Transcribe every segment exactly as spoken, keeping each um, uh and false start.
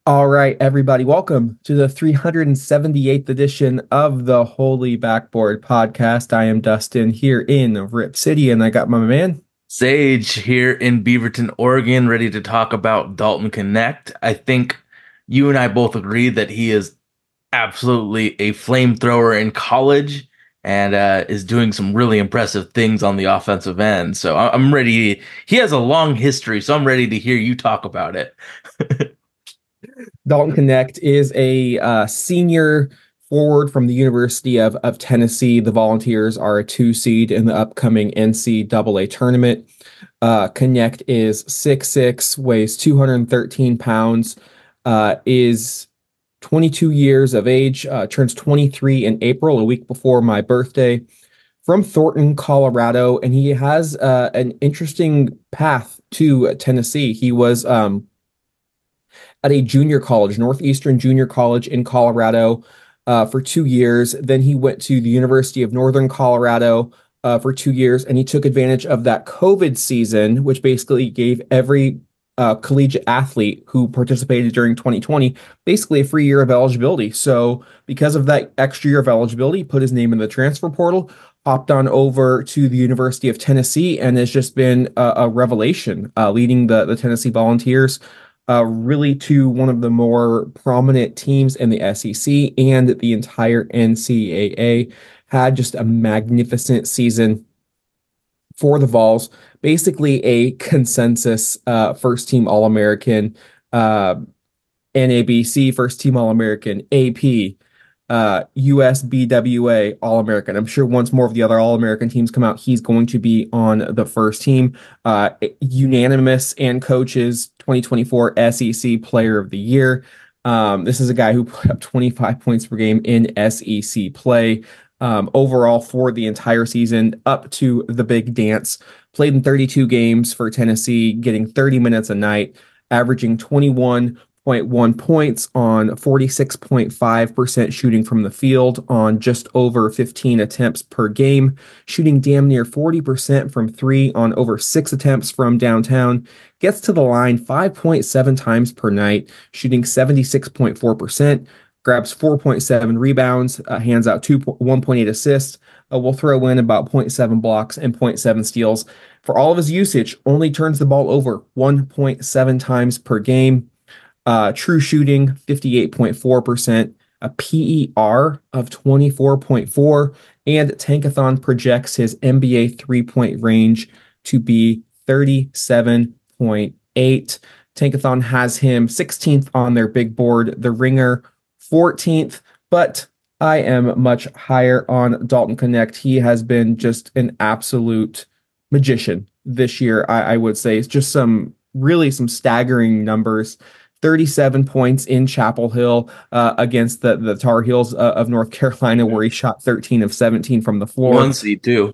All right, everybody, welcome to the three hundred seventy-eighth edition of the Holy Backboard Podcast. I am Dustin here in Rip City, and I got my man. Sage here in Beaverton, Oregon, ready to talk about Dalton Connect. I think you and I both agree that he is absolutely a flamethrower in college and uh, is doing some really impressive things on the offensive end. So I- I'm ready. He has a long history, so I'm ready to hear you talk about it. Dalton Connect is a uh, senior forward from the University of, of Tennessee. The Volunteers are a two seed in the upcoming N C double A tournament. Uh, Connect is six six, weighs two hundred thirteen pounds, uh, is twenty-two years of age, uh, turns twenty-three in April, a week before my birthday, from Thornton, Colorado. And he has uh, an interesting path to Tennessee. He was um, at a junior college, Northeastern Junior College in Colorado, uh, for two years. Then he went to the University of Northern Colorado uh, for two years, and he took advantage of that COVID season, which basically gave every uh, collegiate athlete who participated during twenty twenty basically a free year of eligibility. So, because of that extra year of eligibility, he put his name in the transfer portal, hopped on over to the University of Tennessee, and has just been a, a revelation, uh, leading the, the Tennessee Volunteers uh, really to one of the more prominent teams in the S E C and the entire N C double A. Had just a magnificent season for the Vols, basically a consensus uh, first team All American, uh, N A B C first team All American, A P, uh, U S B W A All American. I'm sure once more of the other All American teams come out, he's going to be on the first team. Uh, unanimous and coaches twenty twenty-four S E C Player of the Year. Um, this is a guy who put up twenty-five points per game in S E C play. Um, overall for the entire season up to the big dance, played in thirty-two games for Tennessee, getting thirty minutes a night, averaging twenty-one point one points on forty-six point five percent shooting from the field on just over fifteen attempts per game, shooting damn near forty percent from three on over six attempts from downtown, gets to the line five point seven times per night, shooting seventy-six point four percent, grabs four point seven rebounds, uh, hands out two, one point eight assists. Uh, we'll throw in about zero point seven blocks and zero point seven steals. For all of his usage, only turns the ball over one point seven times per game. Uh, true shooting, fifty-eight point four percent, a P E R of twenty-four point four, and Tankathon projects his N B A three-point range to be thirty-seven point eight. Tankathon has him sixteenth on their big board, the Ringer fourteenth, but I am much higher on Dalton Connect. He has been just an absolute magician this year, I, I would say. It's just some really some staggering numbers. thirty-seven points in Chapel Hill uh, against the, the Tar Heels uh, of North Carolina, where he shot thirteen of seventeen from the floor. One seed too.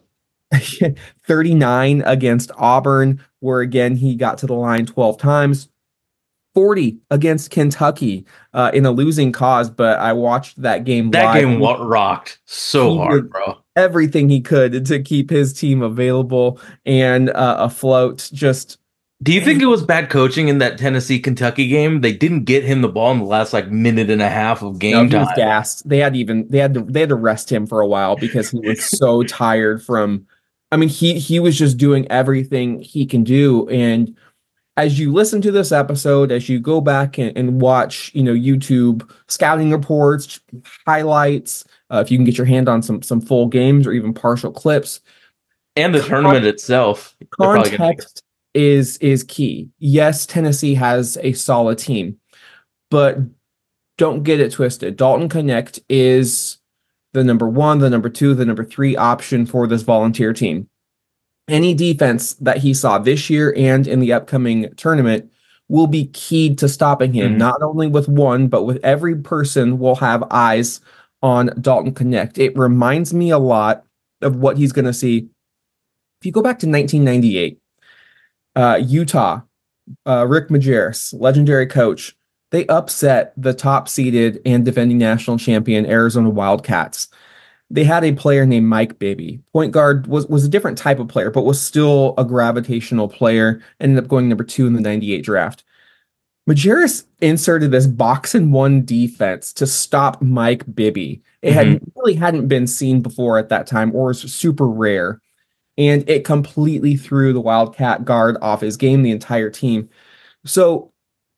thirty-nine against Auburn, where again he got to the line twelve times. forty against Kentucky uh, in a losing cause, but I watched that game That live. game wa- rocked so He hard, did bro. everything he could to keep his team available and uh, afloat. Just Do you think it was bad coaching in that Tennessee Kentucky game? They didn't get him the ball in the last like minute and a half of no, game he was time. gassed. They had even they had to they had to rest him for a while because he was so tired from. I mean, he he was just doing everything he can do. And as you listen to this episode, as you go back and, and watch, you know, YouTube scouting reports, highlights, uh, if you can get your hand on some some full games or even partial clips, And the con- tournament itself, they're probably gonna make context is is key. Yes, Tennessee has a solid team, but don't get it twisted. Dalton Connect is the number one, the number two, the number three option for this volunteer team. Any defense that he saw this year and in the upcoming tournament will be keyed to stopping him, Mhm. not only with one, but with every person will have eyes on Dalton Connect. It reminds me a lot of what he's going to see. If you go back to nineteen ninety-eight, uh, Utah, uh, Rick Majerus, legendary coach, they upset the top seeded and defending national champion Arizona Wildcats. They had a player named Mike Bibby. Point guard was, was a different type of player, but was still a gravitational player. Ended up going number two in the ninety-eight draft. Majerus inserted this box and one defense to stop Mike Bibby. It had Hmm. really hadn't been seen before at that time, or was super rare, and it completely threw the Wildcat guard off his game, the entire team. So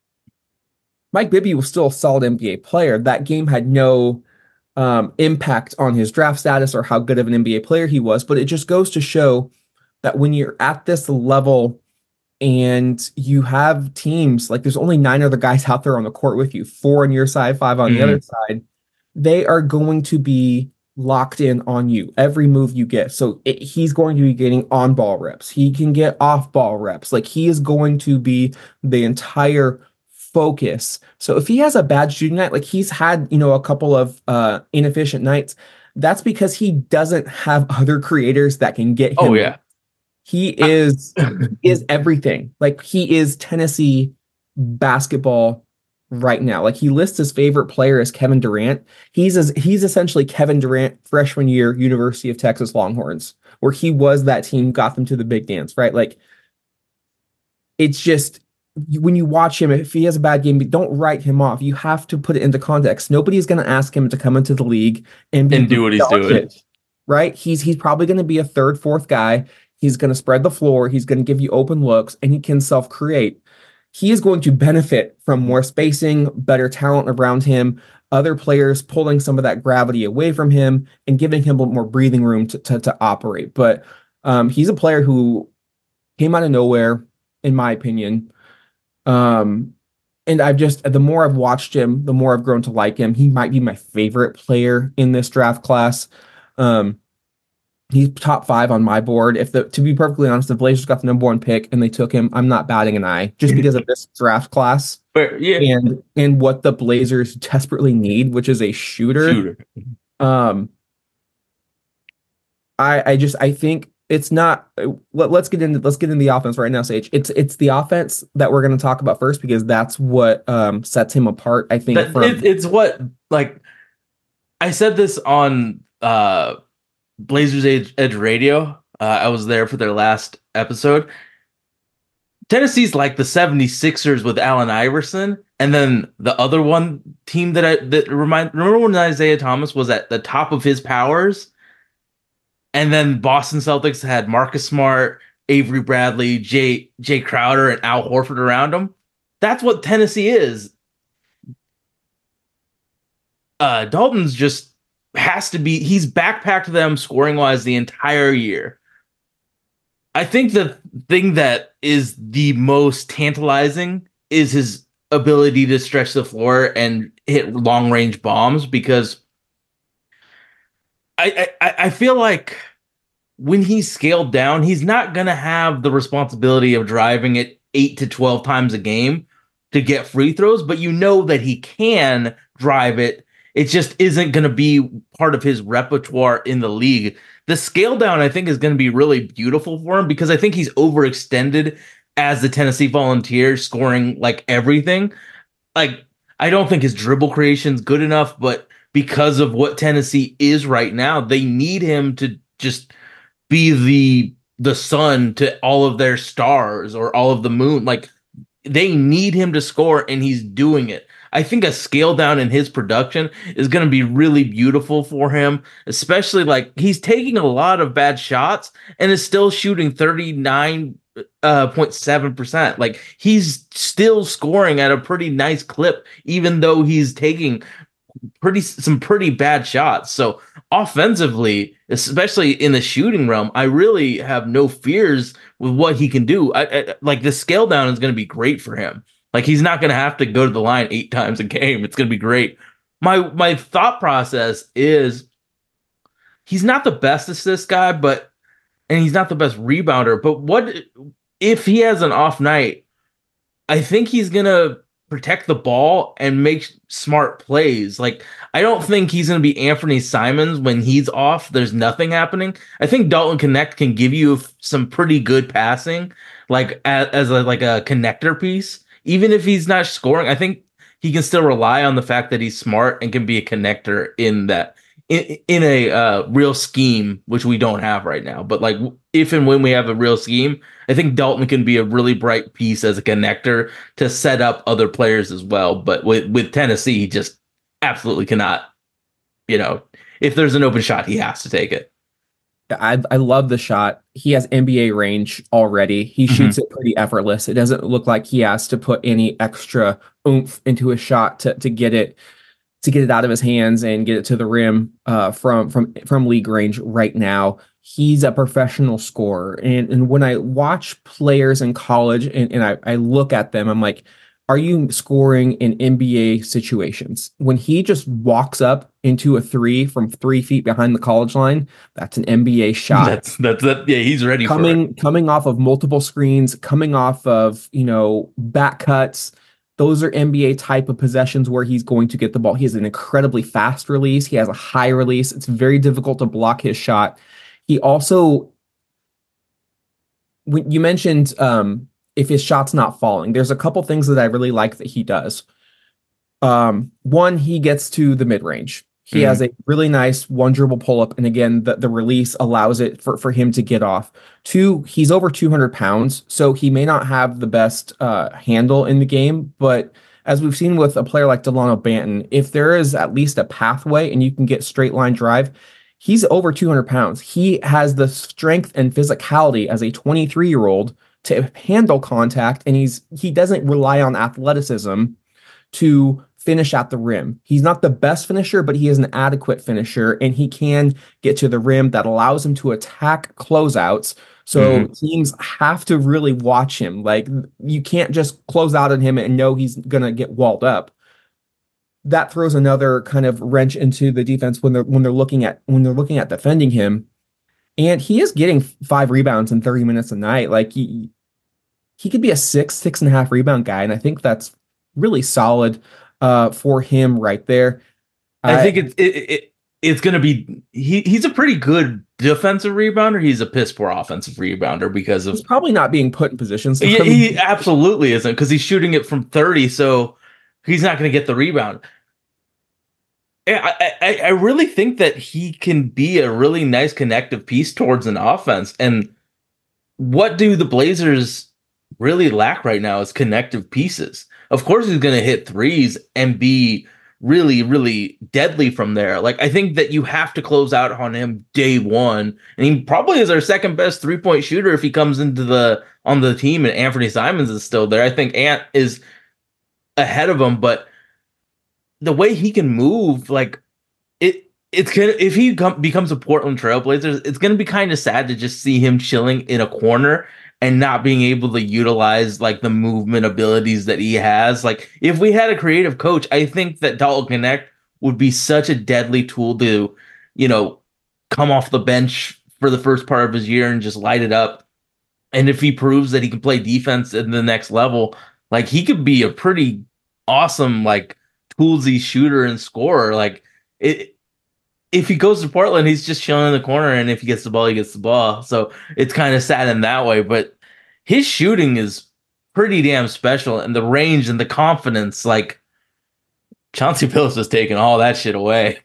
Mike Bibby was still a solid N B A player. That game had no um, impact on his draft status or how good of an N B A player he was, but it just goes to show that when you're at this level and you have teams like there's only nine other guys out there on the court with you, four on your side, five on the other Hmm. side, they are going to be locked in on you every move you get. So it, he's going to be getting on ball reps. He can get off ball reps. Like he is going to be the entire focus. So if he has a bad shooting night, like he's had, you know, a couple of uh inefficient nights, that's because he doesn't have other creators that can get Oh him. yeah. He I- is is everything. Like he is Tennessee basketball right now. Like he lists his favorite player as Kevin Durant. He's as he's essentially Kevin Durant freshman year University of Texas Longhorns, where he was that team, got them to the big dance, right? Like it's just when you watch him, if he has a bad game, don't write him off. You have to put it into context. Nobody's going to ask him to come into the league and be and do Luka what he's doing. Doncic, right? He's he's probably going to be a third, fourth guy. He's going to spread the floor. He's going to give you open looks, and he can self-create. He is going to benefit from more spacing, better talent around him, other players pulling some of that gravity away from him and giving him a little more breathing room to to, to operate. But um, he's a player who came out of nowhere, in my opinion. Um, and I've just the more I've watched him, the more I've grown to like him. He might be my favorite player in this draft class. Um, he's top five on my board. If the to be perfectly honest, the Blazers got the number one pick and they took him, I'm not batting an eye just because of this draft class But yeah, and and what the Blazers desperately need, which is a shooter. shooter. Um, I I just I think it's not let, us get into let's get into the offense right now, Sage. It's it's the offense that we're going to talk about first because that's what um sets him apart, I think, That it, from it's what like I said this on uh Blazers Edge, Edge Radio. Uh, I was there for their last episode. Tennessee's like the seventy-sixers with Allen Iverson, and then the other one team that I that remind remember when Isaiah Thomas was at the top of his powers, and then Boston Celtics had Marcus Smart, Avery Bradley, Jay Jay Crowder, and Al Horford around him. That's what Tennessee is. Uh, Dalton's just has to be. He's backpacked them scoring wise the entire year. I think the thing that is the most tantalizing is his ability to stretch the floor and hit long range bombs because I, I I feel like when he's scaled down, he's not gonna have the responsibility of driving it eight to twelve times a game to get free throws, but you know that he can drive it. It just isn't gonna be part of his repertoire in the league. The scale down, I think, is gonna be really beautiful for him because I think he's overextended as the Tennessee Volunteers, scoring like everything. Like, I don't think his dribble creation's good enough, but because of what Tennessee is right now, they need him to just be the the sun to all of their stars or all of the moon. Like they need him to score, and he's doing it. I think a scale down in his production is going to be really beautiful for him, especially like he's taking a lot of bad shots and is still shooting thirty-nine point seven percent. Like he's still scoring at a pretty nice clip, even though he's taking pretty some pretty bad shots. So offensively, especially in the shooting realm, I really have no fears with what he can do. I, I like the scale down is going to be great for him. Like he's not going to have to go to the line eight times a game. It's going to be great. My my thought process is he's not the best assist guy, but and he's not the best rebounder. But what if he has an off night? I think he's gonna protect the ball and make smart plays. Like I don't think he's gonna be Anthony Simons when he's off. There's nothing happening. I think Dalton Connect can give you some pretty good passing, like as, as a like a connector piece. Even if he's not scoring, I think he can still rely on the fact that he's smart and can be a connector in that in, in a uh, real scheme, which we don't have right now, but like if and when we have a real scheme, I think Dalton can be a really bright piece as a connector to set up other players as well. But with with Tennessee, he just absolutely cannot. You know, if there's an open shot, he has to take it. I I love the shot. He has N B A range already. He Mm-hmm. shoots it pretty effortless. It doesn't look like he has to put any extra oomph into his shot to to get it to get it out of his hands and get it to the rim uh, from from from league range right now. He's a professional scorer. And and when I watch players in college and, and I, I look at them, I'm like, are you scoring in N B A situations? When he just walks up into a three from three feet behind the college line, that's an N B A shot. That's that's that. Yeah, he's ready coming for it. coming off of multiple screens, coming off of, you know, back cuts. Those are N B A type of possessions where he's going to get the ball. He has an incredibly fast release. He has a high release. It's very difficult to block his shot. He also, when you mentioned um, if his shot's not falling, there's a couple things that I really like that he does. Um, one, he gets to the mid range. He mm. has a really nice one dribble pull up, and again, the, the release allows it for, for him to get off. Two, he's over two hundred pounds, so he may not have the best uh, handle in the game, but as we've seen with a player like Delano Banton, if there is at least a pathway and you can get straight line drive, he's over two hundred pounds. He has the strength and physicality as a twenty-three year old to handle contact, and he's he doesn't rely on athleticism to finish at the rim. He's not the best finisher, but he is an adequate finisher, and he can get to the rim. That allows him to attack closeouts. So mm-hmm. teams have to really watch him. Like, you can't just close out on him and know he's going to get walled up. That throws another kind of wrench into the defense when they're when they're looking at when they're looking at defending him. And he is getting five rebounds in thirty minutes a night. Like, he he could be a six, six and a half rebound guy, and I think that's really solid uh, for him right there. I, I think it's it, it it's going to be he he's a pretty good defensive rebounder. He's a piss poor offensive rebounder because of he's probably not being put in positions. Yeah, he absolutely isn't, because he's shooting it from thirty, so he's not going to get the rebound. I, I I really think that he can be a really nice connective piece towards an offense. And what do the Blazers really lack right now is connective pieces. Of course, he's going to hit threes and be really, really deadly from there. Like, I think that you have to close out on him day one. And he probably is our second best three point shooter if he comes into the on the team and Anthony Simons is still there. I think Ant is ahead of him, but the way he can move, like it, it's gonna if he com- becomes a Portland Trailblazers, it's gonna be kind of sad to just see him chilling in a corner and not being able to utilize like the movement abilities that he has. Like, if we had a creative coach, I think that Dalton Connect would be such a deadly tool to, you know, come off the bench for the first part of his year and just light it up. And if he proves that he can play defense at the next level, like, he could be a pretty awesome, like, toolsy shooter and scorer. Like, it, if he goes to Portland, he's just chilling in the corner, and if he gets the ball, he gets the ball. So it's kind of sad in that way, but his shooting is pretty damn special, and the range and the confidence, like, Chauncey Billups was taking all that shit away.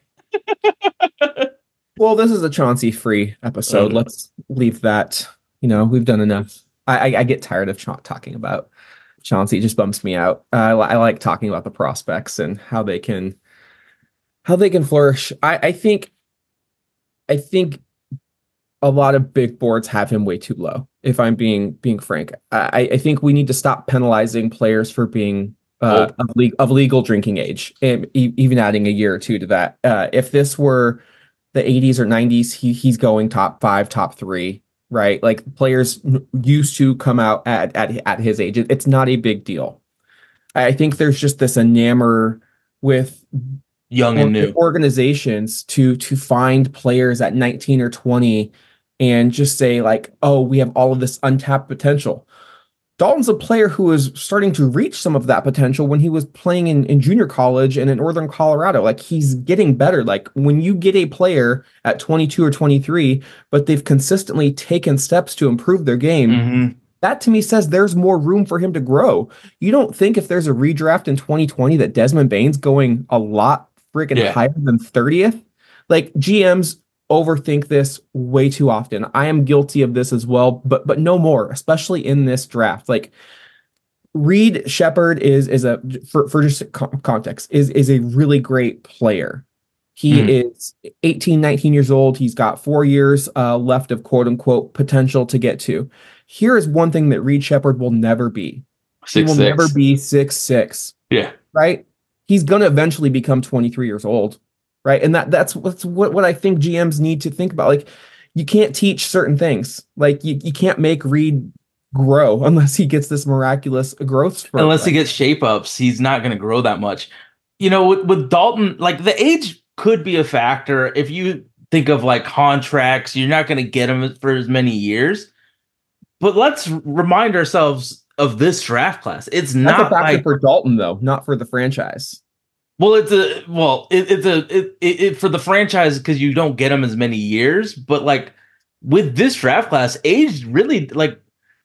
Well, this is a Chauncey free episode. Um, Let's leave that. You know, we've done enough. I, I, I get tired of cha- talking about Chauncey. It just bumps me out. Uh, I, I like talking about the prospects and how they can, how they can flourish. I, I think, I think a lot of big boards have him way too low. If I'm being being frank, I, I think we need to stop penalizing players for being uh, oh. of, le- of legal drinking age, and e- even adding a year or two to that. Uh, if this were the eighties or nineties, he he's going top five, top three. Right, like, players used to come out at at at his age. It's not a big deal. I think there's just this enamor with young and new organizations to to find players at nineteen or twenty and just say, like, oh, we have all of this untapped potential. Dalton's a player who was starting to reach some of that potential when he was playing in, in junior college and in Northern Colorado. Like, he's getting better. Like, when you get a player at twenty-two or twenty-three, but they've consistently taken steps to improve their game, mm-hmm. that to me says there's more room for him to grow. You don't think if there's a redraft in twenty twenty that Desmond Bane's going a lot freaking yeah. higher than thirtieth? like G Ms overthink this way too often. I am guilty of this as well, but but no more, especially in this draft. Like Reed Shepherd is is a for, for just context is is a really great player. He Mm. is eighteen, nineteen years old. He's got four years uh, left of quote unquote potential to get to. Here is one thing that Reed Shepherd will never be. He Six will never six. be six six, Yeah. right? He's going to eventually become twenty-three years old, right? And that that's what's what, what I think G Ms need to think about. Like, you can't teach certain things. Like, you, you can't make Reed grow unless he gets this miraculous growth spurt. Unless he Right? gets shape ups, he's not going to grow that much. You know, with, with Dalton, like the age could be a factor. If you think of like contracts, you're not going to get him for as many years. But let's remind ourselves of this draft class. It's That's a not factor like, for Dalton, though, not for the franchise. well, it's a well, it, it's a it, it, it for the franchise because you don't get him as many years. But like with this draft class, age really like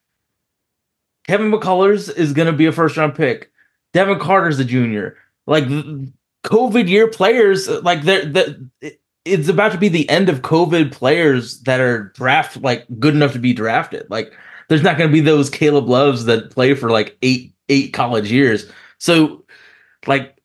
Kevin McCullers is going to be a first round pick. Devin Carter's a junior. Like COVID year players, like they're that it's about to be the end of COVID players that are draft like good enough to be drafted. Like there's not going to be those Caleb Loves that play for like eight eight college years. So like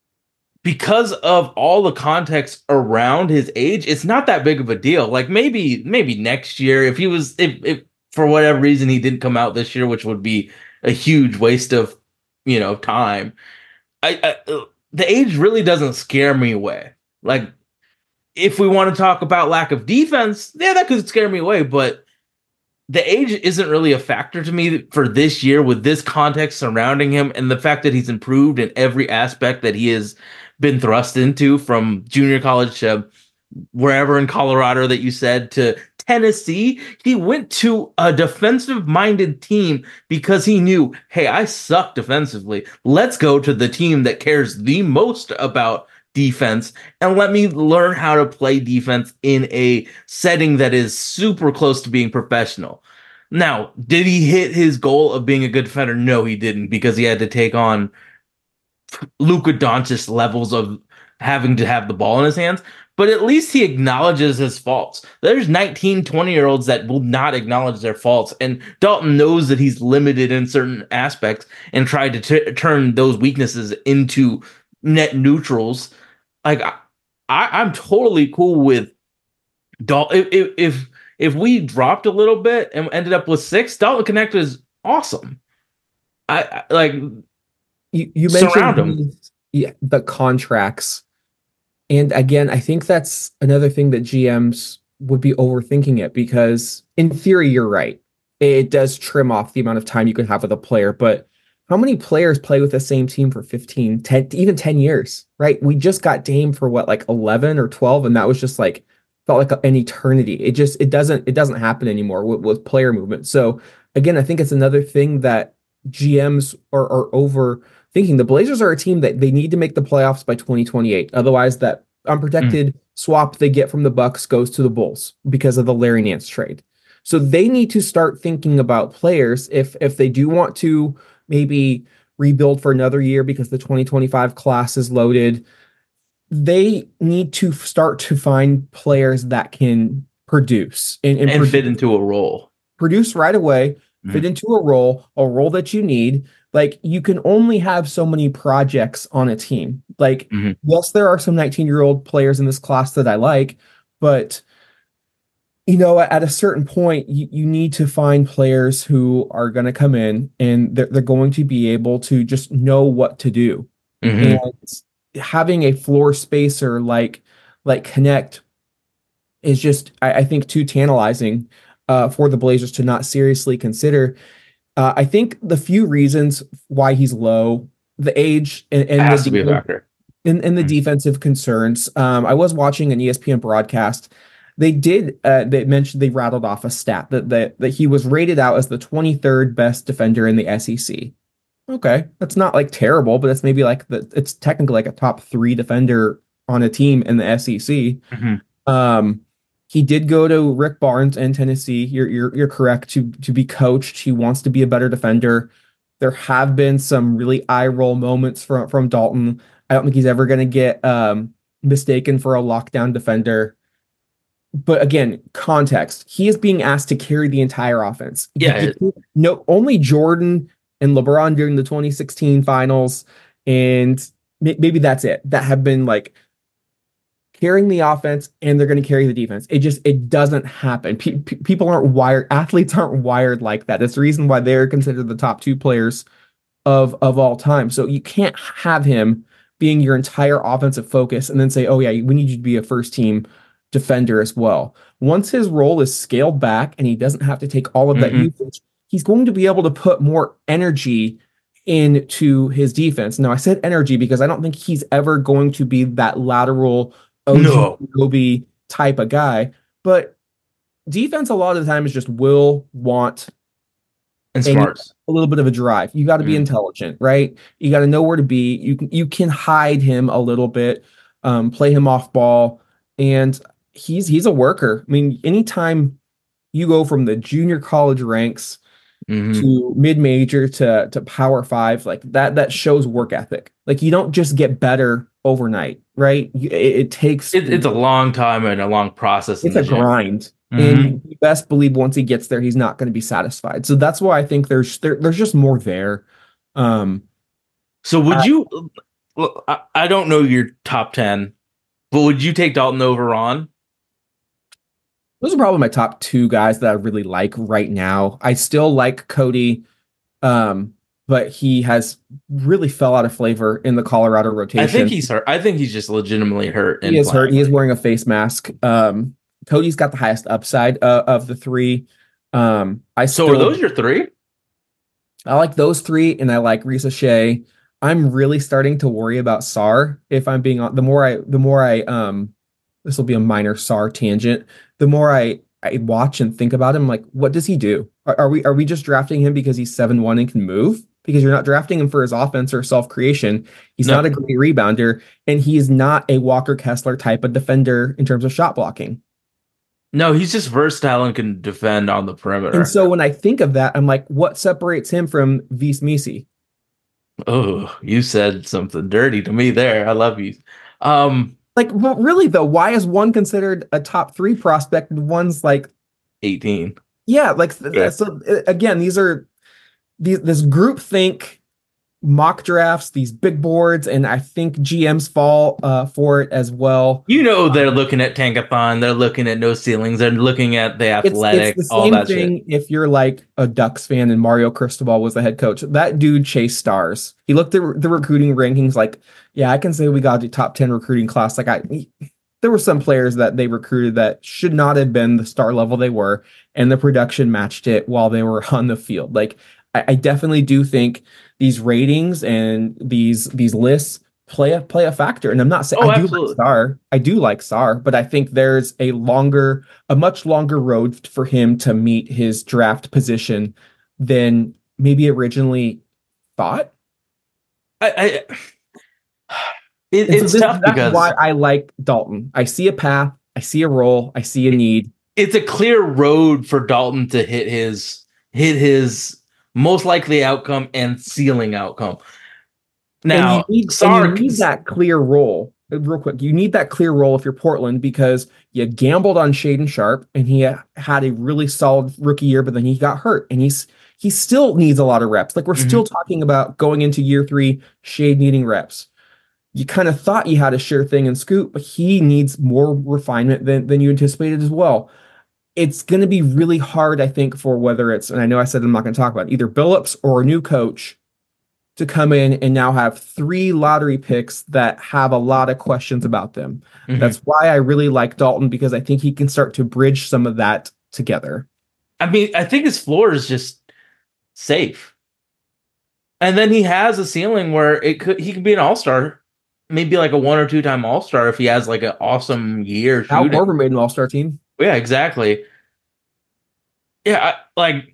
because of all the context around his age, it's not that big of a deal. Like maybe maybe next year if he was if if for whatever reason he didn't come out this year, which would be a huge waste of, you know, time. I, I the age really doesn't scare me away. Like if we want to talk about lack of defense, yeah, that could scare me away, but the age isn't really a factor to me for this year with this context surrounding him and the fact that he's improved in every aspect that he has been thrust into from junior college to wherever in Colorado that you said to Tennessee. He went to a defensive minded team because he knew, hey, I suck defensively. Let's go to the team that cares the most about defense and let me learn how to play defense in a setting that is super close to being professional. Now, did he hit his goal of being a good defender? No, he didn't, because he had to take on Luka Doncic levels of having to have the ball in his hands. But at least he acknowledges his faults. There's nineteen, twenty year olds that will not acknowledge their faults. And Dalton knows that he's limited in certain aspects and tried to t- turn those weaknesses into net neutrals. Like I, I'm totally cool with Dalton. If, if if if we dropped a little bit and ended up with six, Dalton Connect is awesome. I, I like You you surround mentioned him. the, yeah, the contracts. And again, I think that's another thing that G Ms would be overthinking it because in theory, you're right. It does trim off the amount of time you can have with a player, but how many players play with the same team for fifteen, ten, even ten years, right? We just got Dame for what, like eleven or twelve, and that was just like felt like an eternity. It just it doesn't it doesn't happen anymore with, with player movement. So again, I think it's another thing that G Ms are, are overthinking. The Blazers are a team that they need to make the playoffs by twenty twenty-eight. Otherwise, that Mm. unprotected swap they get from the Bucks goes to the Bulls because of the Larry Nance trade. So they need to start thinking about players if if they do want to maybe rebuild for another year because the twenty twenty-five class is loaded. They need to start to find players that can produce and, and And produce, fit into a role. produce right away, fit Mm. into a role, a role that you need. Like you can only have so many projects on a team. Like, Mhm. yes, there are some nineteen year old players in this class that I like, but you know, at a certain point, you, you need to find players who are going to come in and they're, they're going to be able to just know what to do. And Mhm. having a floor spacer like like Connect is just, I, I think, too tantalizing uh, for the Blazers to not seriously consider. Uh, I think the few reasons why he's low, the age and, It and the has to be a defense, factor. and, and the Mm. defensive concerns. Um, I was watching an E S P N broadcast. They did. Uh, they mentioned they rattled off a stat that, that that he was rated out as the twenty-third best defender in the S E C. Okay, that's not like terrible, but it's maybe like the it's technically like a top three defender on a team in the S E C. Mhm. Um, he did go to Rick Barnes in Tennessee. You're you're you're correct to to be coached. He wants to be a better defender. There have been some really eye roll moments from from Dalton. I don't think he's ever going to get um mistaken for a lockdown defender. But again, context. He is being asked to carry the entire offense. You, Yeah, you, no, only Jordan and LeBron during the twenty sixteen finals, and maybe that's it. That have been like carrying the offense, and they're going to carry the defense. It just it doesn't happen. Pe- pe- people aren't wired. Athletes aren't wired like that. That's the reason why they're considered the top two players of of all time. So you can't have him being your entire offensive focus and then say, "Oh yeah, we need you to be a first team defender as well." Once his role is scaled back and he doesn't have to take all of that mm-hmm. usage, he's going to be able to put more energy into his defense. Now, I said energy because I don't think he's ever going to be that lateral O G No, Anunoby type of guy, but defense a lot of the time is just will, want, and and smarts. a little bit of a drive. You got to be Mm. intelligent, right? You got to know where to be. You can you can hide him a little bit, um, play him off ball, and he's he's a worker. I mean, anytime you go from the junior college ranks Mm-hmm. to mid major to to power five, like that that shows work ethic. Like you don't just get better overnight, right? It, it takes It, it's a long time and a long process in it's the a gym. grind. Mm-hmm. And you best believe once he gets there, he's not going to be satisfied. So that's why I think there's there, there's just more there. Um, So would I, you? Well, I, I don't know your top ten, but would you take Dalton over Ron? those are probably my top two guys that I really like right now. I still like Cody, um, but he has really fell out of flavor in the Colorado I think rotation. he's hurt. I think he's just legitimately hurt He and is hurt. playing. He is wearing a face mask. Um, Cody's got the highest upside uh, of the three. Um, I So are still those your three? I like those three, and I like Risa Shea. I'm really starting to worry about Sar. If I'm being on, the more I, the more I, um, this will be a minor Sar tangent. The more I, I watch and think about him, like, what does he do? Are, are we, are we just drafting him because he's seven one and can move? Because you're not drafting him for his offense or self creation. He's not No, a great rebounder, and he is not a Walker Kessler type of defender in terms of shot blocking. no, he's just versatile and can defend on the And perimeter. so when I think of that, I'm like, what separates him from Vis Misi? Oh, you said something dirty to me there. I love you. Um, Like, well, really though, why is one considered a top three prospect and one's like, eighteen. yeah, like Yeah. so again, these are these this group think mock drafts, these big boards, and I think G Ms fall uh, for it as well. You know they're looking at Tankathon, they're looking at no ceilings, they're looking at the It's it's athletic, the all same that shit. thing if you're like a Ducks fan and Mario Cristobal was the head coach. That dude chased stars. He looked at the recruiting rankings like, yeah, I can say we got a top ten recruiting class. Like I there were some players that they recruited that should not have been the star level they were, and the production matched it while they were on the field. Like I, I definitely do think these ratings and these these lists play a play a factor. And I'm not saying Oh, I do like absolutely. Star, I do like Star, but I think there's a longer, a much longer road for him to meet his draft position than maybe originally thought. I, I it, And so it's this, tough that's why because I like Dalton. I see a path, I see a role, I see a need. it's a clear road for Dalton to hit his hit his most likely outcome and ceiling outcome. And you Now, need and you Sark, need that clear role. uh, Real quick, you need that clear role if you're Portland because you gambled on Shaden Sharp and he had a really solid rookie year, but then he got hurt and he's he still needs a lot of reps. Like we're mm-hmm. still talking about going into year three, Shade needing reps. You kind of thought you had a sure thing in Scoot, but he needs more refinement than than you anticipated as well. It's going to be really hard, I think, for whether it's, and I know I said I'm not going to talk about it, either Billups or a new coach to come in and now have three lottery picks that have a lot of questions about them. Mm-hmm. That's why I really like Dalton because I think he can start to bridge some of that together. I mean, I think his floor is just safe. And then he has a ceiling where it could he could be an all-star, maybe like a one or two time all-star if he has like an awesome year Al shooting. Horford made an all-star team. Yeah, exactly. Yeah, I, like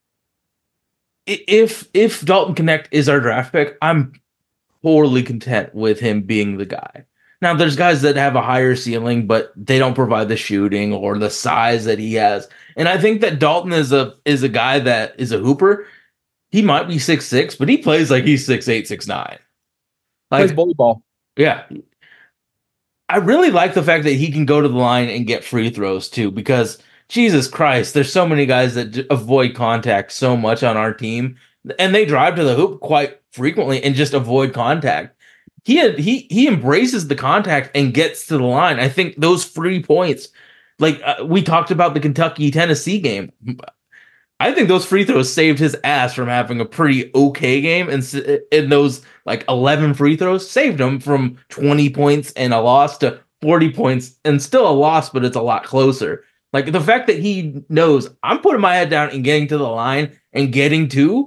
if if Dalton Connect is our draft pick, I'm totally content with him being the guy. Now, there's guys that have a higher ceiling, but they don't provide the shooting or the size that he has. And I think that Dalton is a is a guy that is a hooper. He might be six six, but he plays like he's six eight, six nine. Plays Like, bully ball. yeah. I really like the fact that he can go to the line and get free throws too, because Jesus Christ, there's so many guys that d- avoid contact so much on our team, and they drive to the hoop quite frequently and just avoid contact. He had, he he embraces the contact and gets to the line. I think those free points, like uh, we talked about the Kentucky Tennessee game, I think those free throws saved his ass from having a pretty okay game, and in those like eleven free throws saved him from twenty points and a loss to forty points and still a loss, but it's a lot closer. Like the fact that he knows I'm putting my head down and getting to the line and getting to,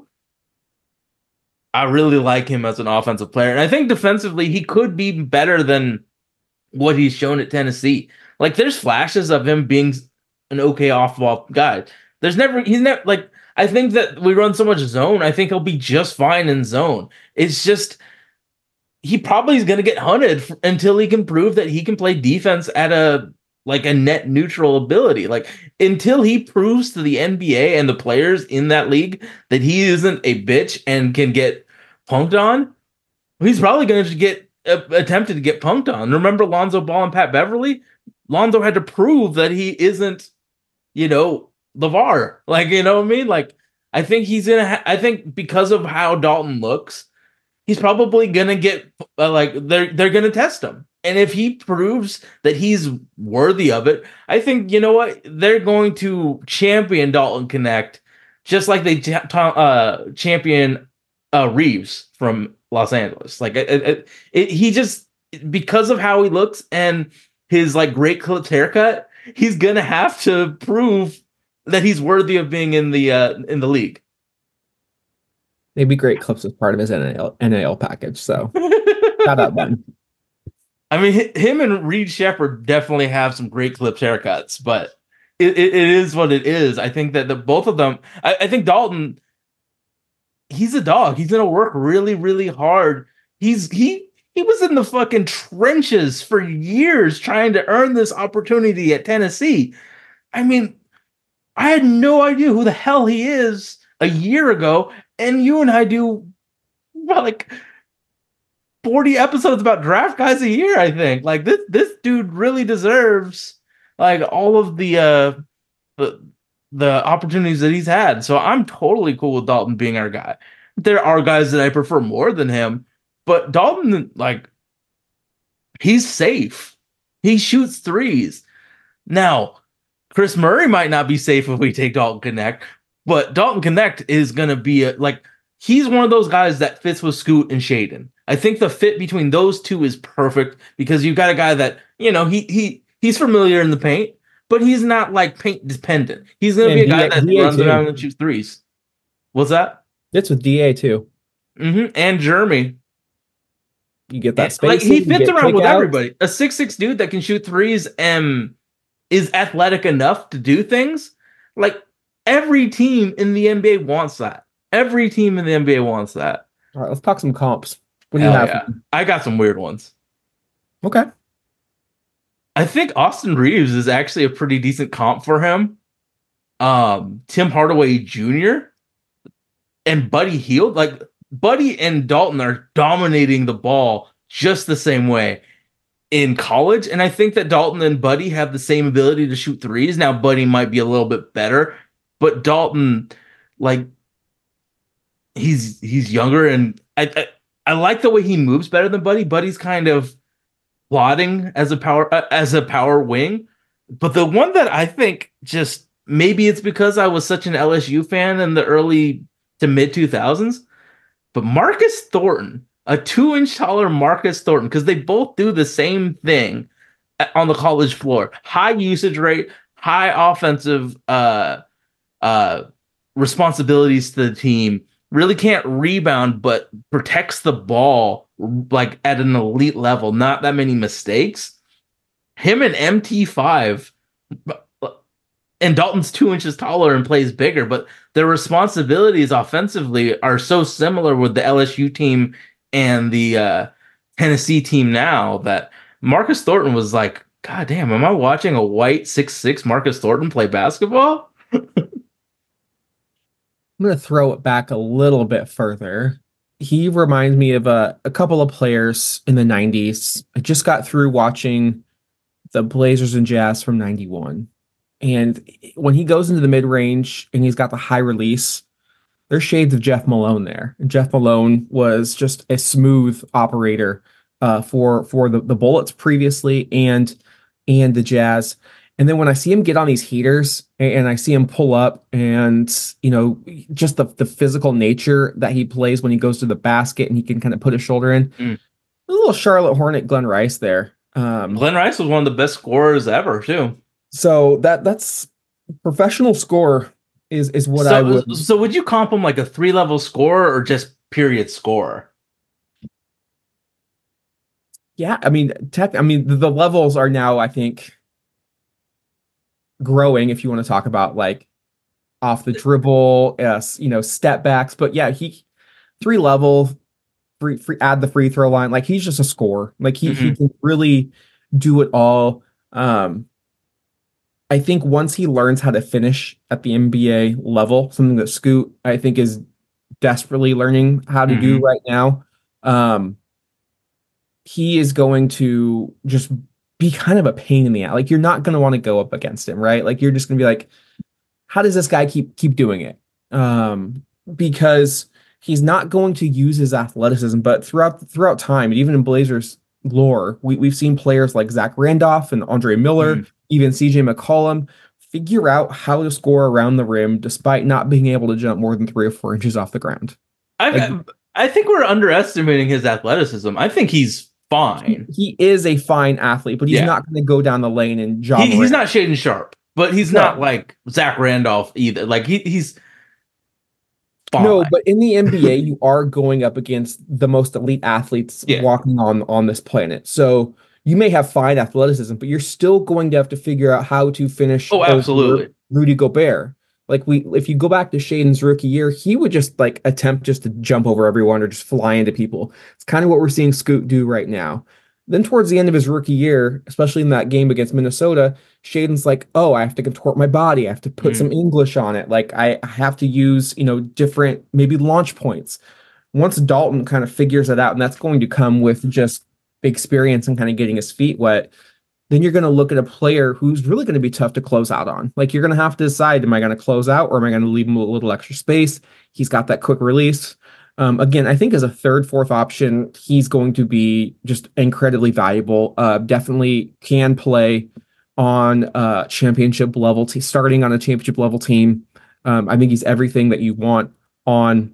I really like him as an offensive player. And I think defensively he could be better than what he's shown at Tennessee. Like there's flashes of him being an okay off-ball guy. There's never he's never like I think that we run so much zone. I think he'll be just fine in zone. It's just he probably is going to get hunted f- until he can prove that he can play defense at a like a net neutral ability. Like until he proves to the N B A and the players in that league that he isn't a bitch and can get punked on, he's probably going to get uh, attempted to get punked on. Remember Lonzo Ball and Pat Beverly? Lonzo had to prove that he isn't, you know, LeVar. Like, you know what I mean? Like, I think he's gonna. Ha- I think because of how Dalton looks, he's probably gonna get uh, like they're they're gonna test him, and if he proves that he's worthy of it, I think you know what they're going to champion Dalton Connect, just like they cha- ta- uh, champion uh, Reeves from Los Angeles. Like it, it, it, he just because of how he looks and his like great clipped haircut, he's gonna have to prove that he's worthy of being in the uh, in the league. They'd be great clips as part of his N A L, N A L package. So shout out Ben. I mean, him and Reed Shepard definitely have some great clipped haircuts, but it, it, it is what it is. I think that the both of them. I, I think Dalton, he's a dog. He's gonna work really, really hard. He's he he was in the fucking trenches for years trying to earn this opportunity at Tennessee. I mean, I had no idea who the hell he is a year ago, and you and I do well, like forty episodes about draft guys a year, I think. Like this this dude really deserves like all of the uh the, the opportunities that he's had. So I'm totally cool with Dalton being our guy. There are guys that I prefer more than him, but Dalton, like, he's safe. He shoots threes. Now, Chris Murray might not be safe if we take Dalton Connect, but Dalton Connect is going to be a, like, he's one of those guys that fits with Scoot and Shaden. I think the fit between those two is perfect because you've got a guy that, you know, he he he's familiar in the paint, but he's not like paint dependent. He's going to be a guy that D A runs too. around and shoots threes. What's that? It's with D A too. Mm-hmm. And Jeremy. You get that And, space. like he fits around with everybody. A six six dude that can shoot threes and is athletic enough to do things. Like every team in the N B A wants that. Every team in the N B A wants that. All right, let's talk some comps. What do Hell you have? yeah. I got some weird ones. Okay. I think Austin Reeves is actually a pretty decent comp for him. Um, Tim Hardaway Junior and Buddy Hield, like Buddy and Dalton are dominating the ball just the same way in college. And I think that Dalton and Buddy have the same ability to shoot threes. Now, Buddy might be a little bit better, but Dalton, like, he's he's younger, and I, I I like the way he moves better than Buddy. Buddy's kind of plotting as a power uh, as a power wing, but the one that I think just maybe it's because I was such an L S U fan in the early to mid two thousands, but Marcus Thornton, a two inch taller Marcus Thornton, because they both do the same thing on the college floor: high usage rate, high offensive uh uh responsibilities to the team. Really can't rebound, but protects the ball like at an elite level. Not that many mistakes. Him and M T five, and Dalton's two inches taller and plays bigger, but their responsibilities offensively are so similar with the L S U team and the uh, Tennessee team now that Marcus Thornton was like, God damn, am I watching a white six six Marcus Thornton play basketball? I'm going to throw it back a little bit further. he reminds me of a, a couple of players in the nineties. I just got through watching the Blazers and Jazz from ninety-one. And when he goes into the mid range and he's got the high release, there's shades of Jeff Malone there. And Jeff Malone was just a smooth operator uh, for for the, the Bullets previously and and the Jazz. And then when I see him get on these heaters and, and I see him pull up and, you know, just the, the physical nature that he plays when he goes to the basket and he can kind of put his shoulder in. Mm. A little Charlotte Hornet Glenn Rice there. Um, Glenn Rice was one of the best scorers ever, too. So that that's professional score is is what so, I would. So would you comp him like a three level scorer or just period scorer? Yeah, I mean, tech. I mean, the, the levels are now, I think, growing. If you want to talk about like off the dribble, yes, you know, step backs. But yeah, he three level, free free add the free throw line. Like he's just a scorer. Like he mm-hmm. he can really do it all. Um, I think once he learns how to finish at the N B A level, something that Scoot, I think, is desperately learning how to mm-hmm. do right now, um, he is going to just be kind of a pain in the ass. Like, you're not going to want to go up against him, right? Like, you're just going to be like, how does this guy keep keep doing it? Um, because he's not going to use his athleticism, but throughout throughout time, and even in Blazers lore, we, we've seen players like Zach Randolph and Andre Miller, mm. even C J McCollum, figure out how to score around the rim despite not being able to jump more than three or four inches off the ground. I like, I think we're underestimating his athleticism. I think he's fine. He, he is a fine athlete, but he's yeah. not going to go down the lane and jump. He, he's not Shaden Sharp, but he's no. not like Zach Randolph either. Like he, he's fine. No, but in the N B A, you are going up against the most elite athletes yeah. walking on on this planet. So you may have fine athleticism, but you're still going to have to figure out how to finish. Oh, absolutely. Rudy Gobert. Like we, if you go back to Shaden's rookie year, he would just like attempt just to jump over everyone or just fly into people. It's kind of what we're seeing Scoot do right now. Then towards the end of his rookie year, especially in that game against Minnesota, Shaden's like, oh, I have to contort my body. I have to put mm. some English on it. Like I, I have to use, you know, different maybe launch points. Once Dalton kind of figures it out, and that's going to come with just experience and kind of getting his feet wet, then you're going to look at a player who's really going to be tough to close out on. Like you're going to have to decide, am I going to close out or am I going to leave him a little extra space? He's got that quick release. Um, again, I think as a third, fourth option, he's going to be just incredibly valuable. Uh, definitely can play on uh championship level, t- starting on a championship level team. Um, I think he's everything that you want on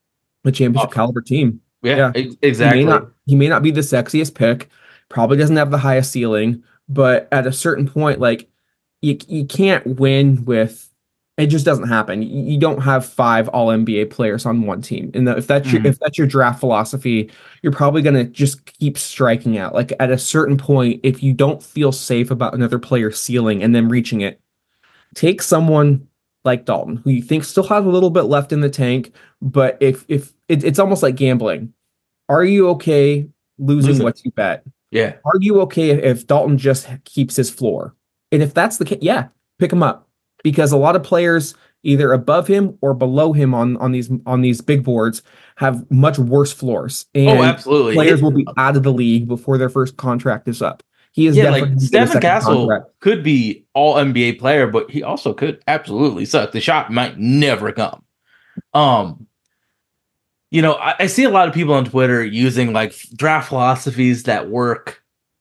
a championship oh. caliber team. Yeah, yeah. exactly. He may, not, he may not be the sexiest pick, probably doesn't have the highest ceiling, but at a certain point, like you, you can't win with, it just doesn't happen. You, you don't have five all N B A players on one team. And if that's mm-hmm. your, if that's your draft philosophy, you're probably going to just keep striking out. Like at a certain point, if you don't feel safe about another player's ceiling and then reaching it, take someone like Dalton, who you think still has a little bit left in the tank. But if, if it, it's almost like gambling, are you okay losing Lose what you bet? Yeah. Are you okay if Dalton just keeps his floor? And if that's the case, yeah, pick him up. Because a lot of players either above him or below him on, on these on these big boards have much worse floors. And oh, absolutely. Players it, will be out of the league before their first contract is up. He is yeah, like Stephen Castle contract. Could be all N B A player, but he also could absolutely suck. The shot might never come. Um, you know, I, I see a lot of people on Twitter using like draft philosophies that work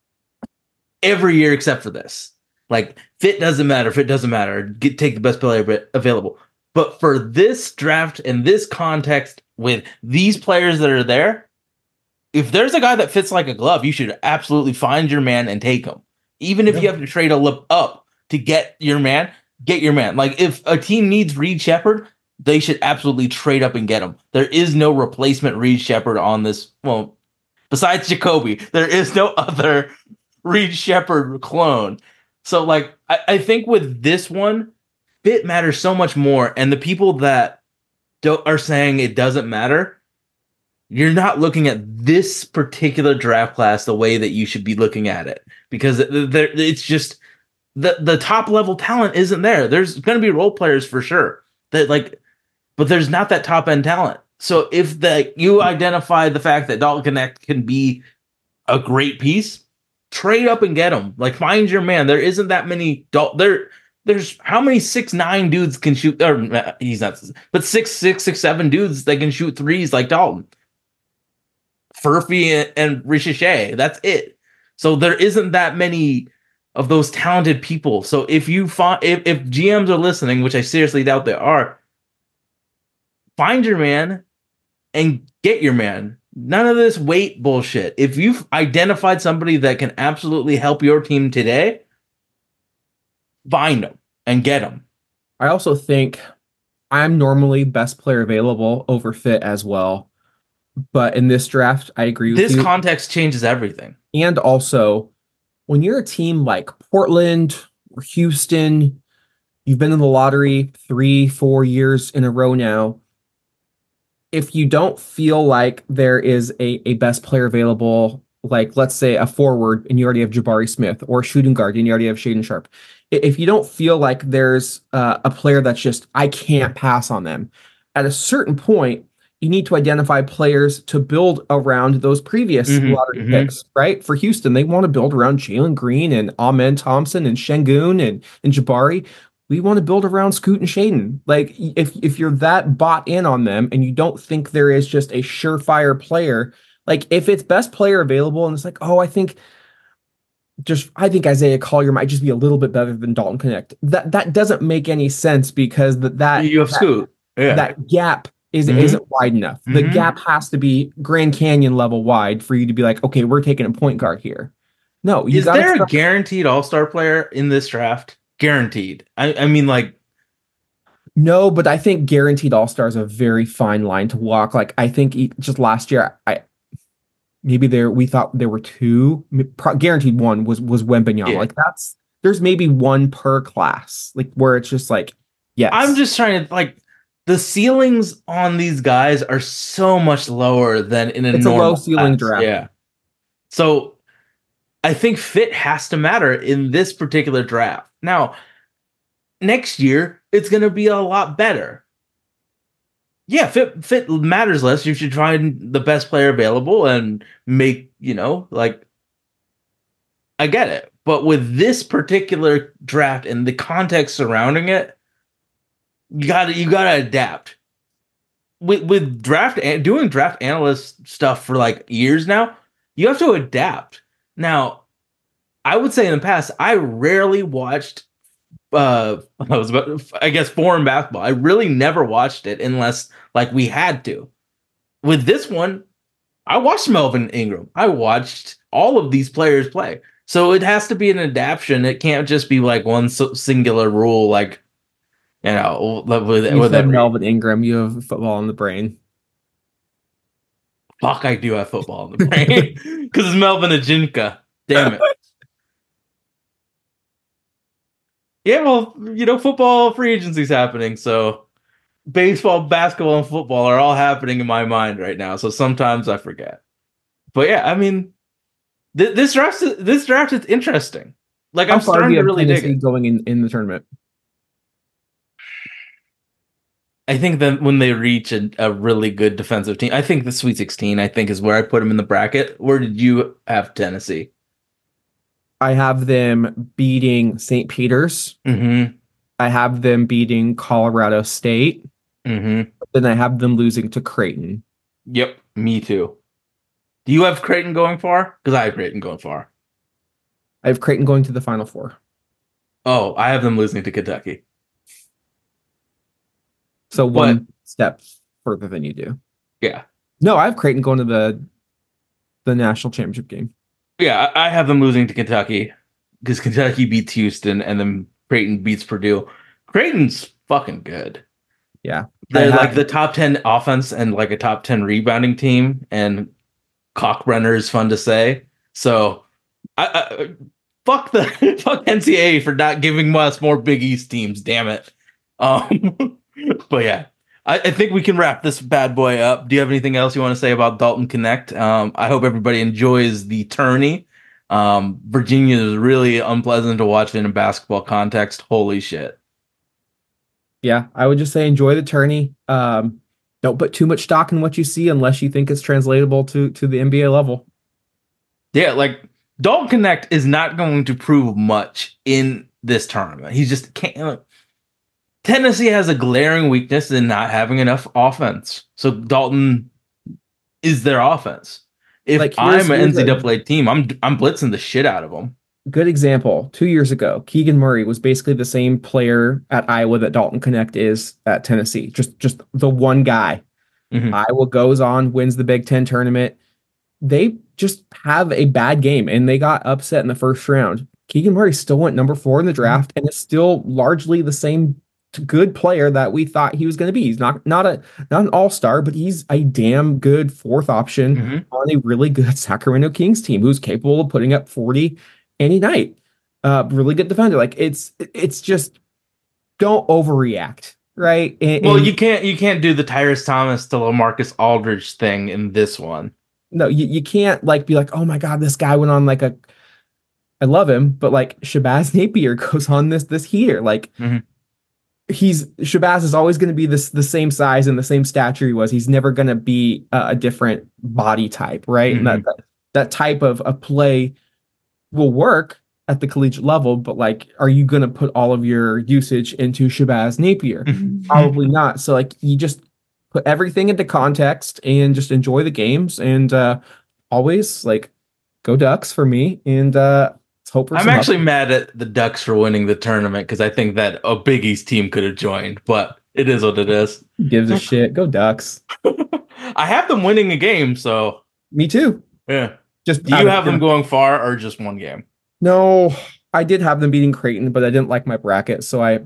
every year except for this. Like fit doesn't matter. Fit doesn't matter. Get take the best player available. But for this draft and this context with these players that are there, if there's a guy that fits like a glove, you should absolutely find your man and take him. Even if yeah. you have to trade a lip up to get your man, get your man. Like if a team needs Reed Shepherd, they should absolutely trade up and get him. There is no replacement Reed Shepherd on this. Well, besides Jacoby, there is no other Reed Shepherd clone. So, like, I, I think with this one, fit matters so much more. And the people that don't, are saying it doesn't matter, you're not looking at this particular draft class the way that you should be looking at it. Because there, it's just, the, the top-level talent isn't there. There's going to be role players for sure. That like, but there's not that top-end talent. So if the you identify the fact that Dalton Connect can be a great piece, trade up and get him. Like find your man. There isn't that many Dal- there. There's how many six nine dudes can shoot? Or uh, he's not, but six six six seven dudes that can shoot threes like Dalton, Furphy and, and Ricochet. That's it. So there isn't that many of those talented people. So if you find if, if G Ms are listening, which I seriously doubt they are, find your man and get your man. None of this wait bullshit. If you've identified somebody that can absolutely help your team today, find them and get them. I also think I'm normally best player available over fit as well. But in this draft, I agree with This you. context changes everything. And also, when you're a team like Portland or Houston, you've been in the lottery three, four years in a row now. If you don't feel like there is a, a best player available, like let's say a forward and you already have Jabari Smith, or a shooting guard and you already have Shaden Sharp, if you don't feel like there's uh, a player that's just, I can't pass on them, at a certain point, you need to identify players to build around those previous Mhm, lottery mhm. picks, right? For Houston, they want to build around Jalen Green and Amen Thompson and Şengün and, and Jabari. We want to build around Scoot and Shaden. Like, if if you're that bought in on them and you don't think there is just a surefire player, like if it's best player available and it's like, oh, I think just I think Isaiah Collier might just be a little bit better than Dalton Connect. That that doesn't make any sense because that that You have that, Scoot. Yeah. that gap is Mhm. isn't wide enough. The Mhm. gap has to be Grand Canyon level wide for you to be like, okay, we're taking a point guard here. No, you Is got there to a guaranteed all-star player in this draft? Guaranteed. I, I mean, like, No, but I think guaranteed all-star is a very fine line to walk. Like I think e- just last year, I maybe there we thought there were two. Pro- guaranteed one was was Wembanyama. yeah. Like that's there's maybe one per class, like where it's just like, yes. I'm just trying to, like, the ceilings on these guys are so much lower than in a It's a normal low ceiling class. draft. Yeah. So I think fit has to matter in this particular draft. Now, next year, it's going to be a lot better. Yeah, fit fit matters less. You should find the best player available and make, you know, like, I get it. But with this particular draft and the context surrounding it, you gotta you gotta adapt. With with draft and doing draft analyst stuff for like years now, you have to adapt. Now, I would say in the past, I rarely watched uh I was about I guess foreign basketball. I really never watched it unless like we had to. With this one, I watched Melvin Ingram. I watched all of these players play. So it has to be an adaptation. It can't just be like one singular rule, like, you know, with, You with said every, Melvin Ingram. You have football in the brain. fuck, I do have football in the brain because it's Melvin Ajinka. Damn it. Yeah, well, you know, football free agency's happening, so baseball, basketball, and football are all happening in my mind right now. So sometimes I forget. But yeah, I mean, th- this draft, this draft is interesting. Like, How I'm far do starting you to have really dig Tennessee it. going in, in the tournament? I think that when they reach a, a really good defensive team, I think the Sweet sixteen, I think, is where I put them in the bracket. Where did you have Tennessee? I have them beating Saint Peter's. Mm-hmm. I have them beating Colorado State. Mm-hmm. Then I have them losing to Creighton. Yep, me too. Do you have Creighton going far? Because I have Creighton going far. I have Creighton going to the Final Four. Oh, I have them losing to Kentucky. So But- one step further than you do. Yeah. No, I have Creighton going to the the national championship game. Yeah, I I have them losing to Kentucky because Kentucky beats Houston and then Creighton beats Purdue. Creighton's fucking good. Yeah. They're I like have- the top ten offense and like a top ten rebounding team, and Cockbrenner is fun to say. So I, I fuck the fuck N C A A for not giving us more Big East teams, damn it. Um but yeah. I, I think we can wrap this bad boy up. Do you have anything else you want to say about Dalton Connect? Um, I hope everybody enjoys the tourney. Um, Virginia is really unpleasant to watch in a basketball context. Holy shit. Yeah, I would just say enjoy the tourney. Um, don't put too much stock in what you see unless you think it's translatable to to the N B A level. Yeah, like Dalton Connect is not going to prove much in this tournament. He just can't. Like, Tennessee has a glaring weakness in not having enough offense. So Dalton is their offense. If Like here's, I'm an here's a N C double A team, I'm I'm blitzing the shit out of them. good example. Two years ago, Keegan Murray was basically the same player at Iowa that Dalton Connect is at Tennessee. Just just the one guy. Mm-hmm. Iowa goes on, wins the Big Ten tournament. They just have a bad game and they got upset in the first round. Keegan Murray still went number four in the draft and is still largely the same good player that we thought he was going to be. He's not not a not an all-star, but he's a damn good fourth option Mm-hmm. on a really good Sacramento Kings team who's capable of putting up forty any night. Uh, really good defender. Like it's it's just don't overreact, right? And, Well, and you can't you can't do the Tyrus Thomas to LaMarcus Aldridge thing in this one. no, you, you can't like be like, oh my God, this guy went on like a I love him, but like Shabazz Napier goes on this this heater. Like mm-hmm. he's Shabazz is always going to be this the same size and the same stature he was. He's never going to be a, a different body type, right? Mm-hmm. And that, that that type of a play will work at the collegiate level, but like, are you going to put all of your usage into Shabazz Napier? Mm-hmm. Probably not. So like, you just put everything into context and just enjoy the games and uh, always like go Ducks for me. And uh, hope for I'm actually up. mad at the Ducks for winning the tournament because I think that a Big East team could have joined, but it is what it is. Gives a shit. Go Ducks. I have them winning a game, so me too. Yeah. Just do you have them going far or just one game? No, I did have them beating Creighton, but I didn't like my bracket, so I.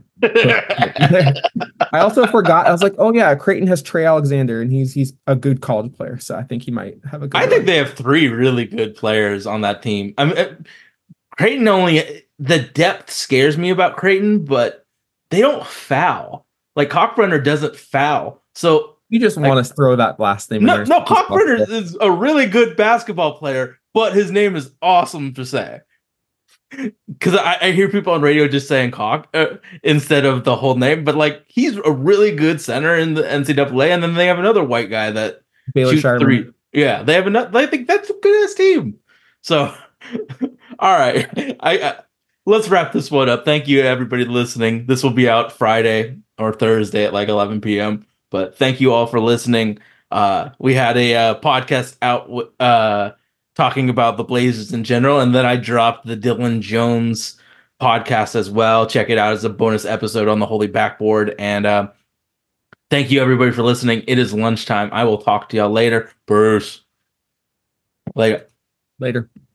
I also forgot. I was like, oh yeah, Creighton has Trey Alexander, and he's he's a good college player, so I think he might have a good. I run. think they have three really good players on that team. I mean, Creighton only the depth scares me about Creighton, but they don't foul. Like Cockbrenner doesn't foul, so. You just like, want to throw that last name. No, no, Cockbrenner is a really good basketball player, but his name is awesome to say. Because I, I hear people on radio just saying Cock uh, instead of the whole name, but like he's a really good center in the N C double A, and then they have another white guy that Baylor shoots Sharman. three. Yeah, they have another. I think that's a good ass team. So, all right, I, I let's wrap this one up. Thank you everybody listening. This will be out Friday or Thursday at like eleven p.m. But thank you all for listening. Uh, we had a uh, podcast out uh, talking about the Blazers in general, and then I dropped the Dylan Jones podcast as well. Check it out as a bonus episode on the Holy Backboard. And uh, thank you, everybody, for listening. It is lunchtime. I will talk to y'all later. Bruce. Later. Later.